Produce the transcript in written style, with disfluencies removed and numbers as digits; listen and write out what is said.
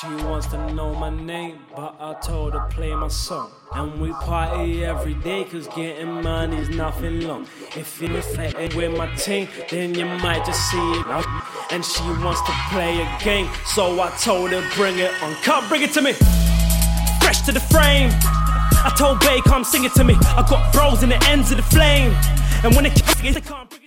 She wants to know my name, but I told her play my song. And we party every day, cause getting money's nothing long. If you reflect with my team, then you might just see it. And she wants to play a game, so I told her bring it on. Come bring it to me, fresh to the frame. I told Bay come sing it to me. I got bros in the ends of the flame, and when it can't bring it